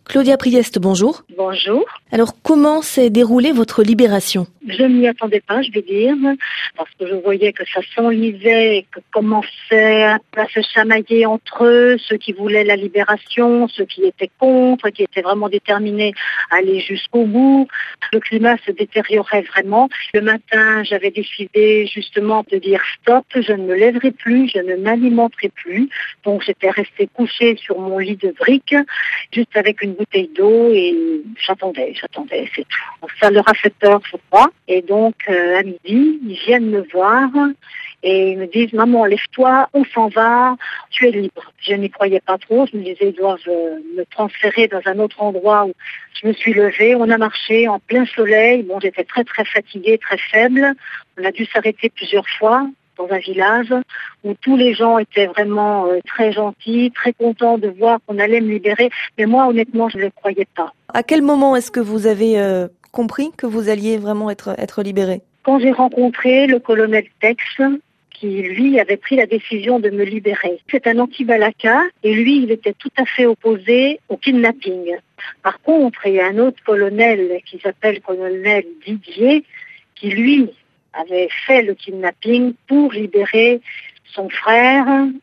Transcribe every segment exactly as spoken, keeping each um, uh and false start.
Claudia Priest, bonjour. Bonjour. Alors, comment s'est déroulée votre libération? Je ne m'y attendais pas, je vais dire, parce que je voyais que ça s'enlisait et que commençait à se chamailler entre eux, ceux qui voulaient la libération, ceux qui étaient contre, qui étaient vraiment déterminés à aller jusqu'au bout. Le climat se détériorait vraiment. Le matin, j'avais décidé justement de dire stop, je ne me lèverai plus, je ne m'alimenterai plus. Donc j'étais restée couchée sur mon lit de briques, juste avec une bouteille d'eau et j'attendais, j'attendais, c'est tout. Donc, ça leur a fait peur, je crois. Et donc, euh, à midi, ils viennent me voir et ils me disent « Maman, lève-toi, on s'en va, tu es libre ». Je n'y croyais pas trop, je me disais « Ils doivent euh, me transférer dans un autre endroit » où je me suis levée, on a marché en plein soleil. Bon, j'étais très très fatiguée, très faible. On a dû s'arrêter plusieurs fois dans un village où tous les gens étaient vraiment euh, très gentils, très contents de voir qu'on allait me libérer. Mais moi, honnêtement, je ne le croyais pas. À quel moment est-ce que vous avez euh, compris que vous alliez vraiment être, être libéré? Quand j'ai rencontré le colonel Tex, qui lui avait pris la décision de me libérer. C'est un anti-Balaka et lui, il était tout à fait opposé au kidnapping. Par contre, il y a un autre colonel qui s'appelle colonel Didier, qui lui avait fait le kidnapping pour libérer son frère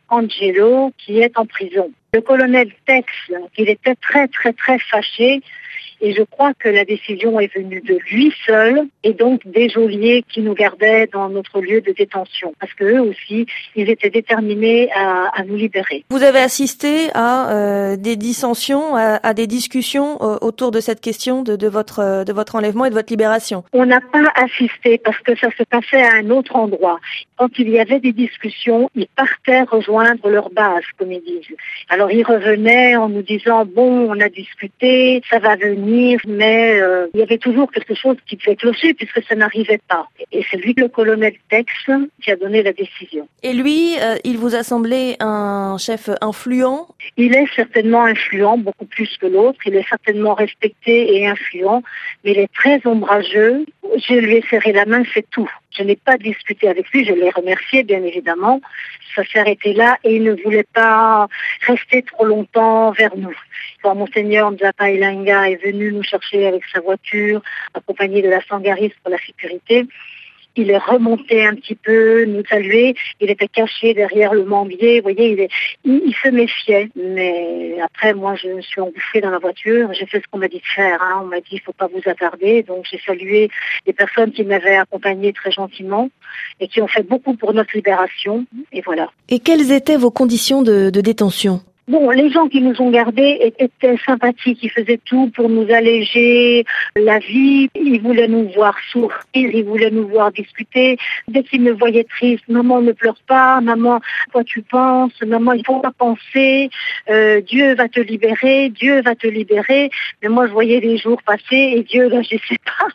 Angelo qui est en prison. Le colonel Tex, il était très très très fâché et je crois que la décision est venue de lui seul et donc des geôliers qui nous gardaient dans notre lieu de détention parce qu'eux aussi, ils étaient déterminés à, à nous libérer. Vous avez assisté à euh, des dissensions, à, à des discussions euh, autour de cette question de, de, votre, de votre enlèvement et de votre libération? On n'a pas assisté parce que ça se passait à un autre endroit. Quand il y avait des discussions, ils partaient rejoindre leur base, comme ils disent. Alors ils revenaient en nous disant « Bon, on a discuté, ça va venir », mais euh, il y avait toujours quelque chose qui devait clocher puisque ça n'arrivait pas. Et c'est lui, le colonel Tex, qui a donné la décision. Et lui, euh, il vous a semblé un chef influent? Il est certainement influent, beaucoup plus que l'autre. Il est certainement respecté et influent, mais il est très ombrageux. Je lui ai serré la main, c'est tout. Je n'ai pas discuté avec lui, je l'ai remercié, bien évidemment. Ça s'est arrêté là et il ne voulait pas rester trop longtemps vers nous. Quand Monseigneur Nzapa Ilanga est venu nous chercher avec sa voiture, accompagné de la Sangaris pour la sécurité, il est remonté un petit peu, nous saluer. Il était caché derrière le mambier. Vous voyez, il, est, il, il se méfiait. Mais après, moi, je me suis engouffrée dans la voiture. J'ai fait ce qu'on m'a dit de faire. Hein. On m'a dit, il ne faut pas vous attarder. Donc, j'ai salué les personnes qui m'avaient accompagnée très gentiment et qui ont fait beaucoup pour notre libération. Et voilà. Et quelles étaient vos conditions de, de détention? Bon, les gens qui nous ont gardés étaient sympathiques, ils faisaient tout pour nous alléger la vie, ils voulaient nous voir sourire, ils voulaient nous voir discuter. Dès qu'ils me voyaient triste, maman ne pleure pas, maman, quoi tu penses, maman, il faut pas penser, euh, Dieu va te libérer, Dieu va te libérer. Mais moi, je voyais les jours passer et Dieu n'agissait pas.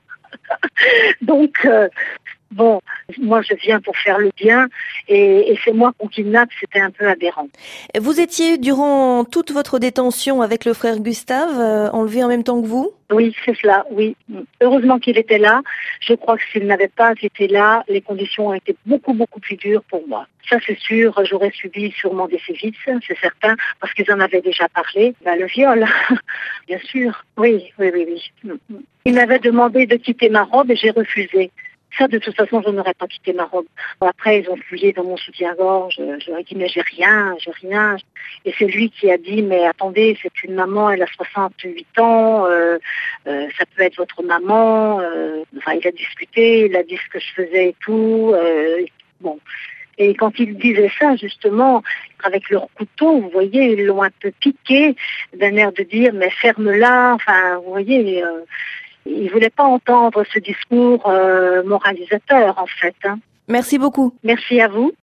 Donc, euh, bon, moi je viens pour faire le bien et, et c'est moi qu'on kidnappe, c'était un peu aberrant. Vous étiez durant toute votre détention avec le frère Gustave, euh, enlevé en même temps que vous? Oui, c'est cela, oui. Heureusement qu'il était là. Je crois que s'il n'avait pas été là, les conditions ont été beaucoup, beaucoup plus dures pour moi. Ça, c'est sûr, j'aurais subi sûrement des sévices, c'est certain, parce qu'ils en avaient déjà parlé. Ben, le viol, bien sûr. Oui, oui, oui, oui. Il m'avait demandé de quitter ma robe et j'ai refusé. Ça, de toute façon, je n'aurais pas quitté ma robe. Après, ils ont fouillé dans mon soutien-gorge. J'aurais dit, mais j'ai rien, j'ai rien. Et c'est lui qui a dit, mais attendez, c'est une maman, elle a soixante-huit ans, euh, euh, ça peut être votre maman. Euh, enfin, il a discuté, il a dit ce que je faisais et tout. Euh, bon. Et quand ils disaient ça, justement, avec leur couteau, vous voyez, ils l'ont un peu piqué, d'un air de dire, mais ferme-la. Enfin, vous voyez... Euh, il ne voulait pas entendre ce discours euh, moralisateur, en fait. Hein. Merci beaucoup. Merci à vous.